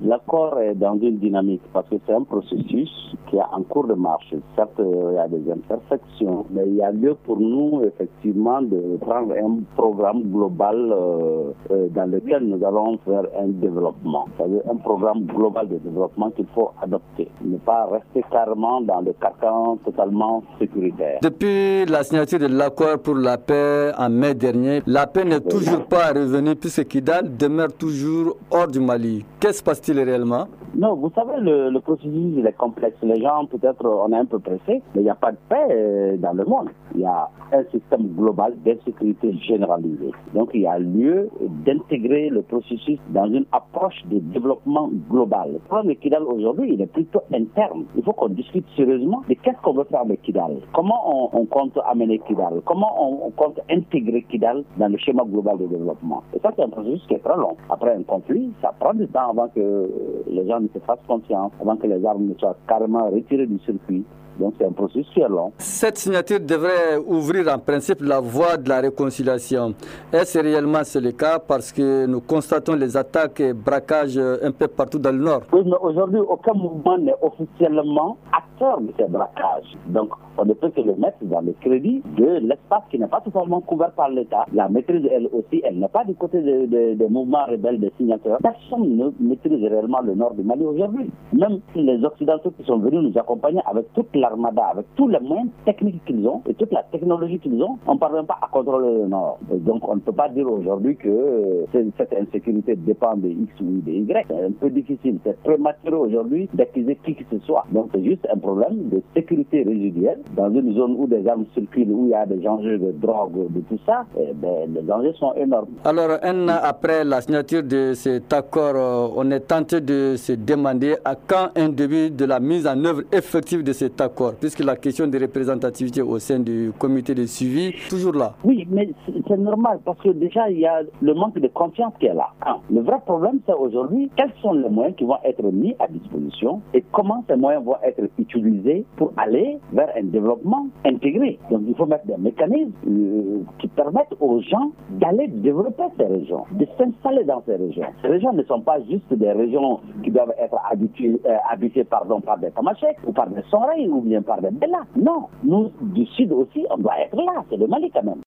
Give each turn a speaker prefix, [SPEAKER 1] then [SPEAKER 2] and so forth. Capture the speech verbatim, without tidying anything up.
[SPEAKER 1] L'accord est dans une dynamique parce que c'est un processus qui est en cours de marche. Certes, il y a des imperfections, mais il y a lieu pour nous, effectivement, de prendre un programme global euh, euh, dans lequel nous allons faire un développement. C'est-à-dire un programme global de développement qu'il faut adopter. Ne pas rester carrément dans le carcan totalement sécuritaire.
[SPEAKER 2] Depuis la signature de l'accord pour la paix en mai dernier, la paix n'est toujours pas revenue puisque Kidal demeure toujours hors du Mali. Qu'est-ce qui se passe-t-il réellement?
[SPEAKER 1] Non, vous savez, le, le processus il est complexe. Les gens, peut-être, on est un peu pressés, mais il n'y a pas de paix dans le monde. Il y a un système global d'insécurité généralisée. Donc, il y a lieu d'intégrer le processus dans une approche de développement global. Le problème de Kidal aujourd'hui, il est plutôt interne. Il faut qu'on discute sérieusement de qu'est-ce qu'on veut faire de Kidal. Comment on, on compte amener Kidal? Comment on, on compte intégrer Kidal dans le schéma global de développement? Et ça, c'est un processus qui est très long. Après un conflit, ça prend du temps avant que les gens ne se fassent confiance, avant que les armes ne soient carrément retirées du circuit. Donc c'est un processus qui est long.
[SPEAKER 2] Cette signature devrait ouvrir en principe la voie de la réconciliation. Est-ce réellement c'est le cas parce que nous constatons les attaques et braquages un peu partout dans le nord?
[SPEAKER 1] Oui, mais aujourd'hui, aucun mouvement n'est officiellement acteur de ces braquages. Donc on ne peut que le mettre dans le crédit de l'espace qui n'est pas totalement couvert par l'État. La maîtrise, elle aussi, elle n'est pas du côté des de, de mouvements rebelles des signataires. Personne ne maîtrise réellement le nord du Mali aujourd'hui. Même les Occidentaux qui sont venus nous accompagner avec toute l'armada, avec tous les moyens techniques qu'ils ont et toute la technologie qu'ils ont, on ne parvient pas à contrôler le nord. Et donc on ne peut pas dire aujourd'hui que cette insécurité dépend de X ou de Y. C'est un peu difficile, c'est prématuré aujourd'hui d'accuser qui que ce soit. Donc c'est juste un problème de sécurité résiduelle. Dans une zone où des armes circulent, où il y a des enjeux de drogue, de tout ça, eh ben, les enjeux sont énormes.
[SPEAKER 2] Alors, un an après la signature de cet accord, on est tenté de se demander à quand un début de la mise en œuvre effective de cet accord, puisque la question de représentativité au sein du comité de suivi est toujours là.
[SPEAKER 1] Oui, mais c'est normal, parce que déjà, il y a le manque de confiance qui est là. Le vrai problème, c'est aujourd'hui, quels sont les moyens qui vont être mis à disposition et comment ces moyens vont être utilisés pour aller vers un développement intégré. Donc il faut mettre des mécanismes euh, qui permettent aux gens d'aller développer ces régions, de s'installer dans ces régions. Ces régions ne sont pas juste des régions qui doivent être habituées, euh, habitées pardon, par des Tamashek ou par des Sonrei ou bien par des Bella. Non, nous du sud aussi, on doit être là, c'est le Mali quand même.